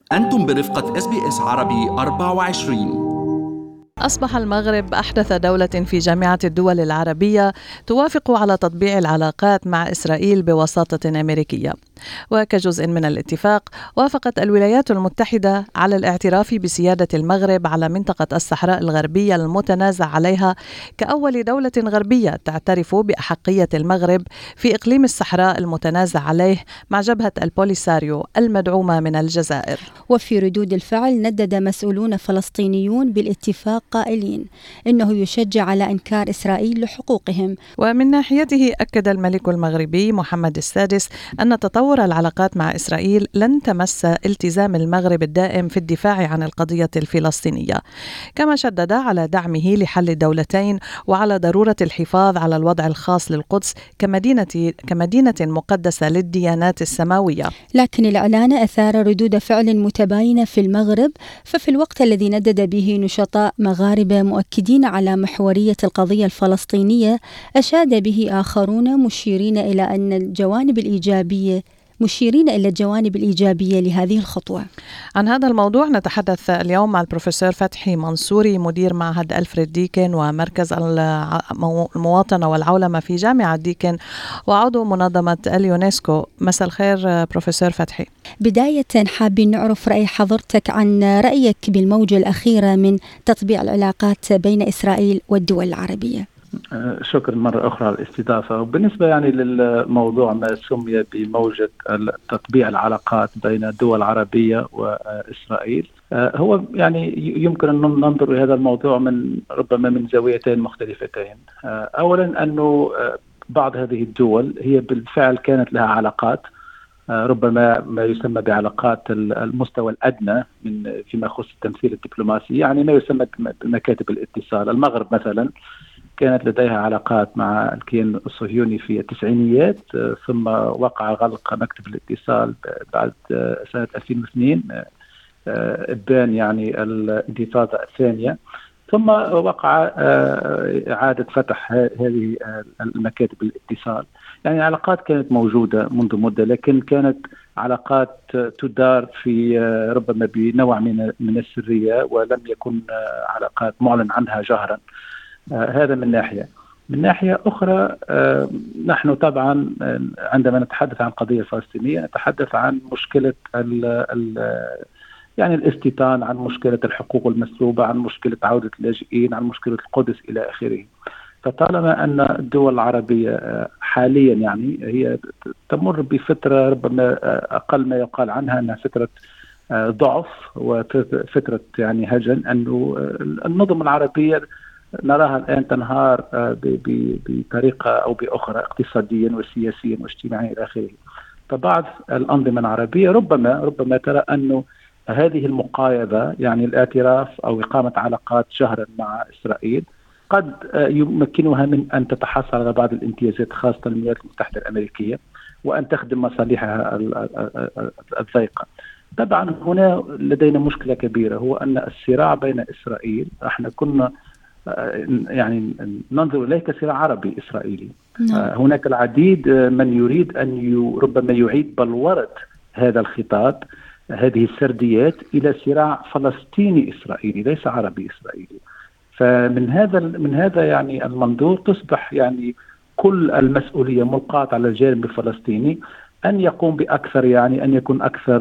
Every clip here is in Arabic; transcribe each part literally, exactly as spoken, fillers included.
أنتم برفقة إس بي إس عربي أربعة وعشرين. أصبح المغرب أحدث دولة في جامعة الدول العربية توافق على تطبيع العلاقات مع إسرائيل بوساطة أمريكية. وكجزء من الاتفاق، وافقت الولايات المتحدة على الاعتراف بسيادة المغرب على منطقة الصحراء الغربية المتنازع عليها كأول دولة غربية تعترف بأحقية المغرب في إقليم الصحراء المتنازع عليه مع جبهة البوليساريو المدعومة من الجزائر. وفي ردود الفعل ندد مسؤولون فلسطينيون بالاتفاق قائلين إنه يشجع على إنكار إسرائيل لحقوقهم. ومن ناحيته أكد الملك المغربي محمد السادس أن تطور العلاقات مع إسرائيل لن تمس التزام المغرب الدائم في الدفاع عن القضية الفلسطينية، كما شدد على دعمه لحل الدولتين وعلى ضرورة الحفاظ على الوضع الخاص للقدس كمدينة كمدينة مقدسة للديانات السماوية. لكن الإعلان أثار ردود فعل متباينة في المغرب، ففي الوقت الذي ندد به نشطاء مغاربة مؤكدين على محورية القضية الفلسطينية، أشاد به آخرون مشيرين إلى أن الجوانب الإيجابية مشيرين إلى الجوانب الإيجابية لهذه الخطوة. عن هذا الموضوع نتحدث اليوم مع البروفيسور فتحي منصوري، مدير معهد ألفريد ديكن ومركز المواطنة والعولمة في جامعة ديكن وعضو منظمة اليونسكو. مساء الخير بروفيسور فتحي. بداية حابين نعرف رأي حضرتك عن رأيك بالموجة الأخيرة من تطبيع العلاقات بين إسرائيل والدول العربية. شكرا مرة أخرى على الاستضافة. وبالنسبة يعني للموضوع ما سمي بموجة تطبيع العلاقات بين الدول العربية وإسرائيل، هو يعني يمكن أن ننظر لهذا الموضوع من ربما من زاويتين مختلفتين. أولا أنه بعض هذه الدول هي بالفعل كانت لها علاقات، ربما ما يسمى بعلاقات المستوى الأدنى من فيما يخص التمثيل الدبلوماسي، يعني ما يسمى بمكاتب الاتصال. المغرب مثلا كانت لديها علاقات مع الكيان الصهيوني في التسعينيات، ثم وقع غلق مكتب الاتصال بعد سنة ألفين واثنين، إبان يعني الانتفاضة الثانية، ثم وقع إعادة فتح هذه المكاتب الاتصال. يعني علاقات كانت موجودة منذ مدة، لكن كانت علاقات تدار في ربما بنوع من من السرية، ولم يكن علاقات معلن عنها جهرا. آه هذا من ناحية. من ناحية أخرى، آه نحن طبعا عندما نتحدث عن القضية الفلسطينية نتحدث عن مشكلة ال ال يعني الاستيطان، عن مشكلة الحقوق المسلوبة، عن مشكلة عودة اللاجئين، عن مشكلة القدس إلى آخره. فطالما أن الدول العربية آه حاليا يعني هي تمر بفترة ربما أقل ما يقال عنها أنها فترة آه ضعف وفترة يعني هجن، أنه النظم العربية نراها الآن تنهار بطريقة أو بأخرى اقتصاديا وسياسيا واجتماعيا إلى آخره. فبعض الأنظمة العربية ربما ربما ترى أنه هذه المقايضة، يعني الاعتراف أو إقامة علاقات جهرا مع إسرائيل، قد يمكنها من أن تتحصل على بعض الامتيازات خاصة الولايات المتحدة الأمريكية وأن تخدم مصالحها الضيقة. طبعا هنا لدينا مشكلة كبيرة، هو أن الصراع بين إسرائيل، احنا كنا يعني ننظر إليه كصراع عربي إسرائيلي. نعم. هناك العديد من يريد أن ربما يعيد بلورة هذا الخطاب، هذه السرديات، إلى صراع فلسطيني إسرائيلي ليس عربي إسرائيلي. فمن هذا من هذا يعني المنظور تصبح يعني كل المسؤولية ملقاة على الجانب الفلسطيني أن يقوم بأكثر، يعني أن يكون أكثر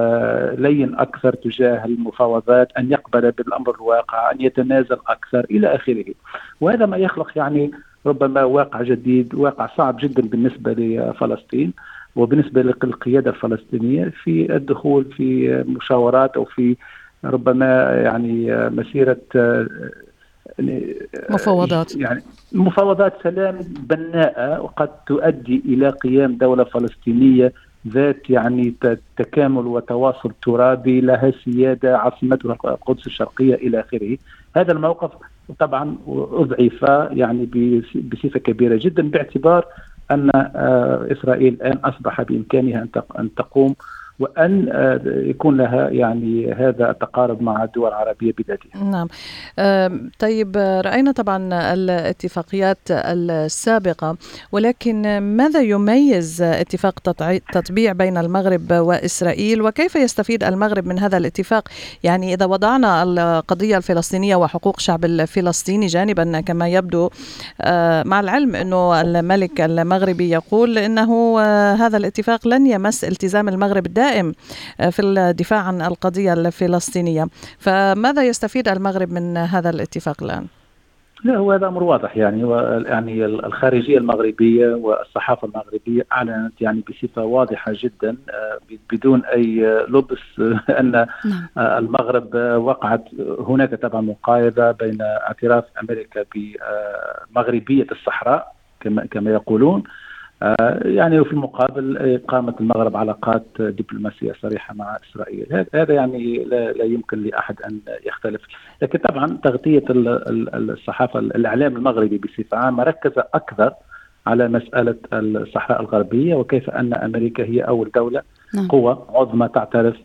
لين أكثر تجاه المفاوضات، أن يقبل بالأمر الواقع، أن يتنازل أكثر إلى آخره. وهذا ما يخلق يعني ربما واقع جديد، واقع صعب جدا بالنسبة لفلسطين وبالنسبة للقيادة الفلسطينية في الدخول في مشاورات أو في ربما يعني مسيرة مفاوضات يعني مفاوضات سلام بناءة، وقد تؤدي إلى قيام دولة فلسطينية ذات يعني تكامل وتواصل ترابي، لها سيادة، عاصمتها القدس الشرقية إلى آخره. هذا الموقف طبعا أضعف يعني بصفة كبيرة جدا، باعتبار أن إسرائيل الآن أصبح بإمكانها أن تقوم وأن يكون لها يعني هذا التقارب مع الدول العربية بذاتها. نعم. طيب، رأينا طبعا الاتفاقيات السابقة، ولكن ماذا يميز اتفاق تطبيع بين المغرب وإسرائيل، وكيف يستفيد المغرب من هذا الاتفاق؟ يعني إذا وضعنا القضية الفلسطينية وحقوق الشعب الفلسطيني جانبا كما يبدو، مع العلم أنه الملك المغربي يقول أنه هذا الاتفاق لن يمس التزام المغرب الدائم في الدفاع عن القضية الفلسطينية، فماذا يستفيد المغرب من هذا الاتفاق الآن؟ لا، هو هذا أمر واضح. يعني يعني الخارجية المغربية والصحافة المغربية أعلنت يعني بصفة واضحة جدا بدون أي لبس أن المغرب وقعت هناك طبعا مقايضة بين اعتراف أمريكا بمغربية الصحراء كما كما يقولون، يعني وفي المقابل قامت المغرب علاقات دبلوماسية صريحة مع إسرائيل. هذا يعني لا, لا يمكن لأحد أن يختلف. لكن طبعا تغطية الصحافة الإعلام المغربي بصفة عامة ركز أكثر على مسألة الصحراء الغربية، وكيف أن أمريكا هي أول دولة قوة عظمى تعترف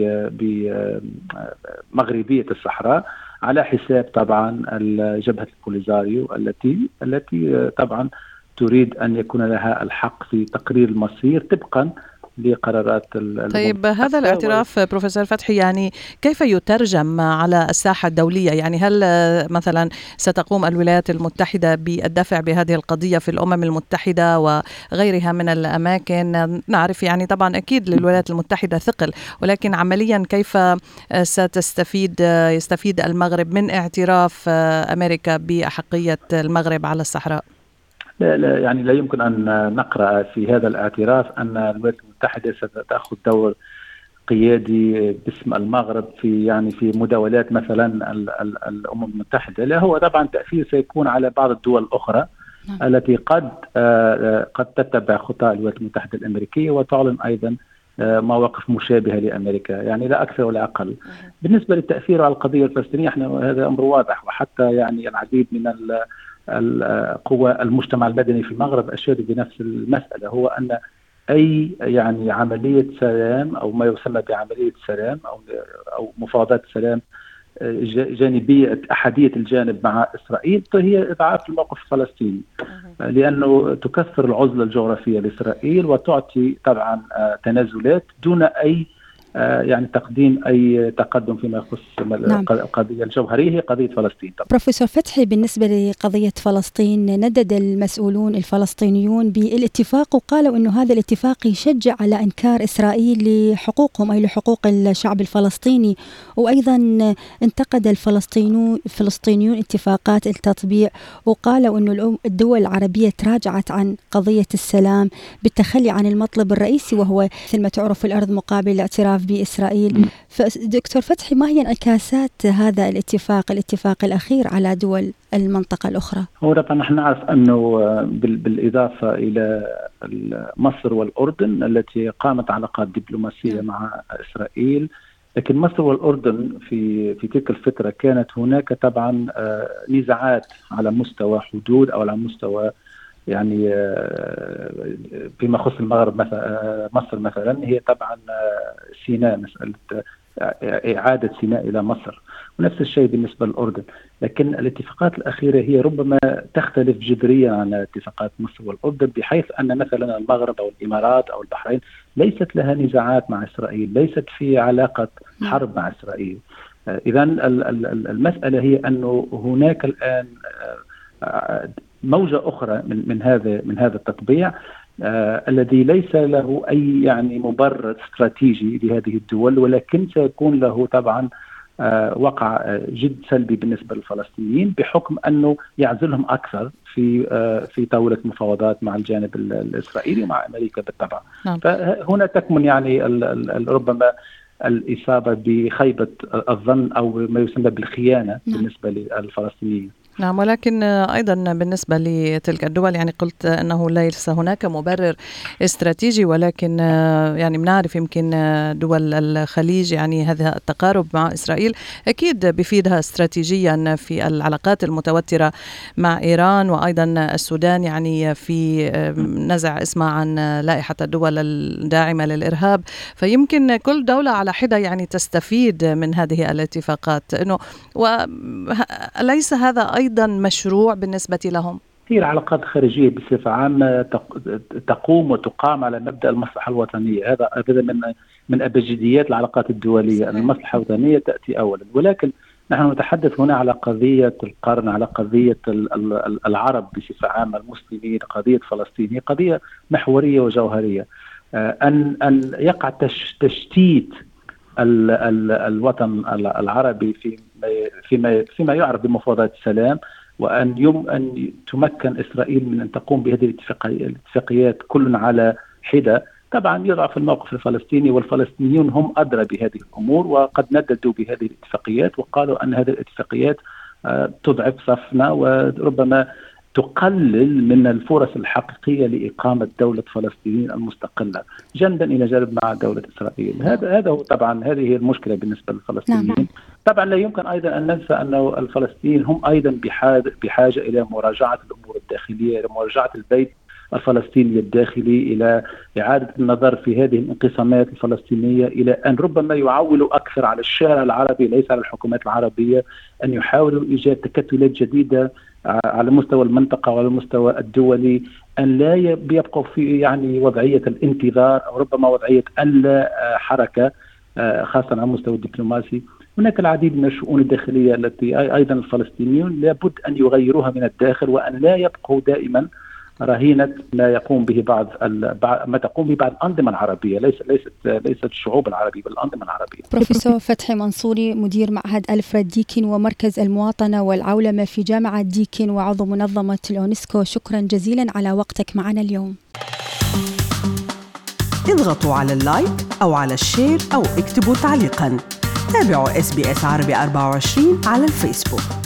بمغربية الصحراء على حساب طبعا جبهة البوليزاريو التي التي طبعا تريد أن يكون لها الحق في تقرير المصير طبقا لقرارات. طيب، هذا الاعتراف بروفيسور فتحي يعني كيف يترجم على الساحة الدولية؟ يعني هل مثلا ستقوم الولايات المتحدة بالدفع بهذه القضية في الأمم المتحدة وغيرها من الأماكن؟ نعرف يعني طبعا أكيد للولايات المتحدة ثقل، ولكن عمليا كيف ستستفيد يستفيد المغرب من اعتراف أمريكا بأحقية المغرب على الصحراء؟ لا, لا يعني لا يمكن أن نقرأ في هذا الاعتراف أن الولايات المتحدة ستأخذ دور قيادي باسم المغرب في يعني في مداولات مثلا الأمم المتحدة. لا، هو طبعا تأثير سيكون على بعض الدول الأخرى التي قد قد تتبع خطى الولايات المتحدة الأمريكية وتعلن أيضا مواقف مشابهة لأمريكا، يعني لا أكثر ولا أقل. بالنسبة للتأثير على القضية الفلسطينية احنا هذا أمر واضح، وحتى يعني العديد من القوى المجتمع المدني في المغرب أشادوا بنفس المسألة، هو أن أي يعني عملية سلام أو ما يسمى بعملية سلام أو أو مفاوضات سلام جانبية أحادية الجانب مع إسرائيل فهي إضعاف الموقف الفلسطيني، لأنه تكثر العزلة الجغرافية لإسرائيل وتعطي طبعا تنازلات دون أي يعني تقديم أي تقدم فيما يخص نعم. القضية الجوهرية هي قضية فلسطين. طبعا. بروفيسور فتحي، بالنسبة لقضية فلسطين ندد المسؤولون الفلسطينيون بالاتفاق وقالوا أنه هذا الاتفاق يشجع على إنكار إسرائيل لحقوقهم أي لحقوق الشعب الفلسطيني، وأيضا انتقد الفلسطينيون الفلسطينيون اتفاقات التطبيع وقالوا أنه الدول العربية تراجعت عن قضية السلام بالتخلي عن المطلب الرئيسي وهو مثل ما تعرف الأرض مقابل الاعتراف بإسرائيل. فدكتور فتحي، ما هي انعكاسات هذا الاتفاق الاتفاق الأخير على دول المنطقة الأخرى؟ هو طبعا نحن نعرف أنه بالإضافة إلى مصر والأردن التي قامت علاقات دبلوماسية مع إسرائيل، لكن مصر والأردن في في تلك الفترة كانت هناك طبعا نزاعات على مستوى حدود أو على مستوى يعني فيما يخص المغرب مثلا مصر مثلا هي طبعا سيناء، مسألة إعادة سيناء إلى مصر، ونفس الشيء بالنسبة للأردن. لكن الاتفاقات الأخيرة هي ربما تختلف جذريا عن اتفاقات مصر والأردن، بحيث أن مثلا المغرب أو الإمارات أو البحرين ليست لها نزاعات مع إسرائيل، ليست في علاقة حرب مع إسرائيل. إذن المسألة هي أنه هناك الآن موجة أخرى من من هذا من هذا التطبيع آه الذي ليس له أي يعني مبرر استراتيجي لهذه الدول، ولكن سيكون له طبعا آه وقع جد سلبي بالنسبة للفلسطينيين بحكم أنه يعزلهم أكثر في آه في طاولة مفاوضات مع الجانب الإسرائيلي ومع أمريكا بالطبع. نعم. فهنا تكمن يعني ال ال ربما الإصابة بخيبة الظن أو ما يسمى بالخيانة نعم. بالنسبة للفلسطينيين. نعم، ولكن أيضا بالنسبة لتلك الدول يعني قلت أنه ليس هناك مبرر استراتيجي، ولكن يعني بنعرف يمكن دول الخليج يعني هذا التقارب مع إسرائيل أكيد بيفيدها استراتيجيا في العلاقات المتوترة مع إيران، وأيضا السودان يعني في نزع اسمه عن لائحة الدول الداعمة للإرهاب، فيمكن كل دولة على حدة يعني تستفيد من هذه الاتفاقات. إنه وليس هذا أيضا مشروع بالنسبة لهم؟ هي العلاقات الخارجية بصفة عامة تقوم وتقام على مبدأ المصلحة الوطنية. هذا هذا من من أبجديات العلاقات الدولية. المصلحة الوطنية تأتي أولا، ولكن نحن نتحدث هنا على قضية القرن، على قضية العرب بصفة عامة، المسلمين، قضية فلسطين، هي قضية محورية وجوهرية. أن أن يقع تشتيت ال ال الوطن العربي في فيما فيما يعرف بمفاوضات السلام، وأن يم أن تمكن إسرائيل من أن تقوم بهذه الاتفاقيات كل على حدة، طبعا يضعف الموقف الفلسطيني، والفلسطينيون هم أدرى بهذه الأمور، وقد نددوا بهذه الاتفاقيات وقالوا أن هذه الاتفاقيات تضعف صفنا وربما تقلل من الفرص الحقيقية لإقامة دولة فلسطين المستقلة جنبا إلى جانب مع دولة إسرائيل. هذا هذا هو طبعا هذه هي المشكلة بالنسبة للفلسطينيين. طبعا لا يمكن أيضا أن ننسى أن الفلسطينيين هم أيضا بحاجة إلى مراجعة الأمور الداخلية، إلى مراجعة البيت الفلسطيني الداخلي، إلى إعادة النظر في هذه الانقسامات الفلسطينية، إلى أن ربما يعولوا أكثر على الشارع العربي ليس على الحكومات العربية، أن يحاولوا إيجاد تكتلات جديدة على مستوى المنطقة وعلى المستوى الدولي، أن لا يبقوا في يعني وضعية الانتظار أو ربما وضعية ألا حركة، خاصة على المستوى الدبلوماسي. هناك العديد من الشؤون الداخلية التي أيضا الفلسطينيون لابد أن يغيروها من الداخل، وأن لا يبقوا دائما رهينة ما يقوم به بعض ما تقوم به بعض الأنظمة العربية، ليس ليست ليست الشعوب العربية بل الأنظمة العربية. بروفيسور فتحي منصوري، مدير معهد ألفريد ديكن ومركز المواطنة والعولمة في جامعة ديكن وعضو منظمة اليونسكو، شكرا جزيلا على وقتك معنا اليوم. اضغطوا على اللايك أو على الشير أو اكتبوا تعليقا. تابعوا إس بي إس عربي أربعة وعشرين على الفيسبوك.